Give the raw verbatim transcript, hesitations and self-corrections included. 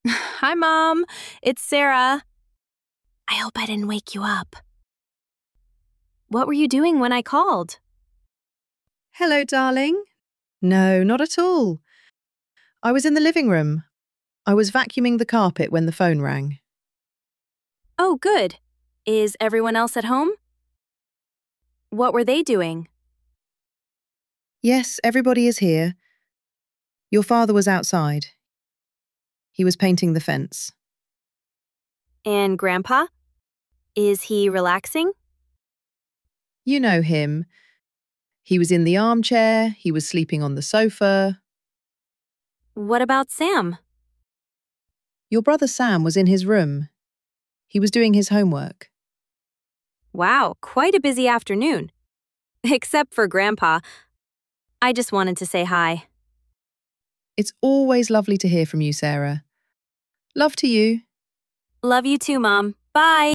Hi, Mom. It's Sarah. I hope I didn't wake you up. What were you doing when I called? Hello, darling. No, not at all. I was in the living room. I was vacuuming the carpet when the phone rang. Oh, good. Is everyone else at home? What were they doing? Yes, everybody is here. Your father was outside. He was painting the fence. And Grandpa? Is he relaxing? You know him. He was in the armchair, he was sleeping on the sofa. What about Sam? Your brother Sam was in his room. He was doing his homework. Wow, quite a busy afternoon. Except for Grandpa. I just wanted to say hi. It's always lovely to hear from you, Sarah. Love to you. Love you too, Mom. Bye.